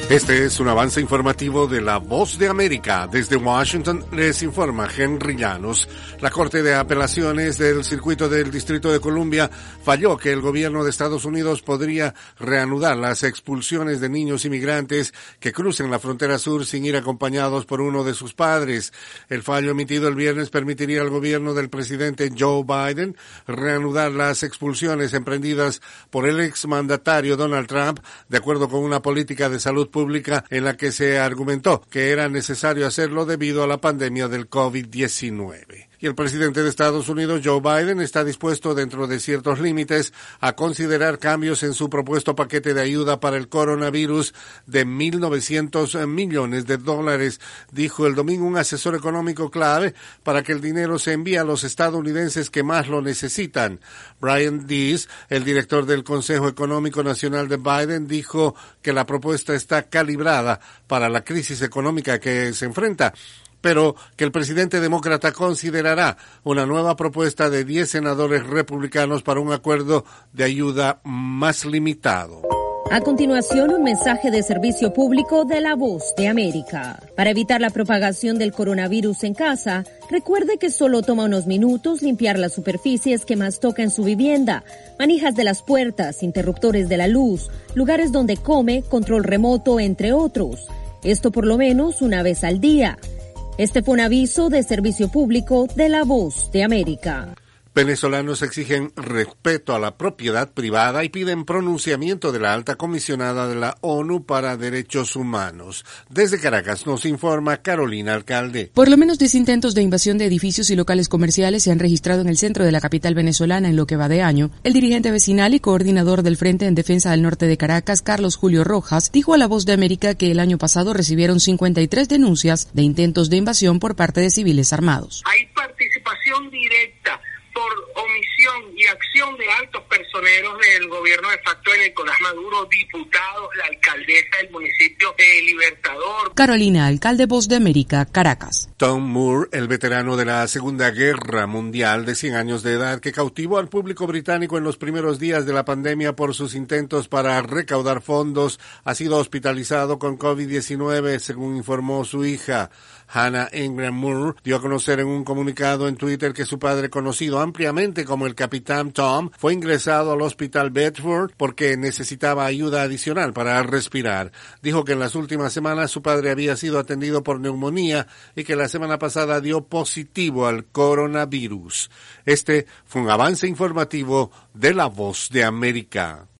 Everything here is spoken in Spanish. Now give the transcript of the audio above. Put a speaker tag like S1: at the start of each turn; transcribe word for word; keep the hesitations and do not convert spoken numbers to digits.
S1: Este es un avance informativo de La Voz de América. Desde Washington les informa Henry Llanos. La Corte de Apelaciones del Circuito del Distrito de Columbia falló que el gobierno de Estados Unidos podría reanudar las expulsiones de niños inmigrantes que crucen la frontera sur sin ir acompañados por uno de sus padres. El fallo emitido el viernes permitiría al gobierno del presidente Joe Biden reanudar las expulsiones emprendidas por el exmandatario Donald Trump, de acuerdo con una política de salud pública pública en la que se argumentó que era necesario hacerlo debido a la pandemia del COVID diecinueve. Y el presidente de Estados Unidos, Joe Biden, está dispuesto, dentro de ciertos límites, a considerar cambios en su propuesto paquete de ayuda para el coronavirus de mil novecientos millones de dólares, dijo el domingo un asesor económico clave para que el dinero se envíe a los estadounidenses que más lo necesitan. Brian Deese, el director del Consejo Económico Nacional de Biden, dijo que la propuesta está calibrada para la crisis económica que se enfrenta, pero que el presidente demócrata considerará una nueva propuesta de diez senadores republicanos para un acuerdo de ayuda más limitado.
S2: A continuación, un mensaje de servicio público de La Voz de América. Para evitar la propagación del coronavirus en casa, recuerde que solo toma unos minutos limpiar las superficies que más toca en su vivienda, manijas de las puertas, interruptores de la luz, lugares donde come, control remoto, entre otros. Esto por lo menos una vez al día. Este fue un aviso de servicio público de La Voz de América.
S1: Venezolanos exigen respeto a la propiedad privada y piden pronunciamiento de la alta comisionada de la ONU para Derechos Humanos. Desde Caracas nos informa Carolina Alcalde.
S3: Por lo menos diez intentos de invasión de edificios y locales comerciales se han registrado en el centro de la capital venezolana en lo que va de año. El dirigente vecinal y coordinador del Frente en Defensa del Norte de Caracas, Carlos Julio Rojas, dijo a La Voz de América que el año pasado recibieron cincuenta y tres denuncias de intentos de invasión por parte de civiles armados.
S4: Hay participación directa por omisión y acción de altos personeros del gobierno de facto de Nicolás Maduro, diputados, la alcaldesa del municipio de Libertador.
S3: Carolina Alcalde, Voz de América, Caracas.
S1: Tom Moore, el veterano de la Segunda Guerra Mundial de cien años de edad, que cautivó al público británico en los primeros días de la pandemia por sus intentos para recaudar fondos, ha sido hospitalizado con COVID diecinueve, según informó su hija. Hannah Ingram Moore dio a conocer en un comunicado en Twitter que su padre, conocido ampliamente como el Capitán Tom, fue ingresado al Hospital Bedford porque necesitaba ayuda adicional para respirar. Dijo que en las últimas semanas su padre había sido atendido por neumonía y que la semana pasada dio positivo al coronavirus. Este fue un avance informativo de La Voz de América.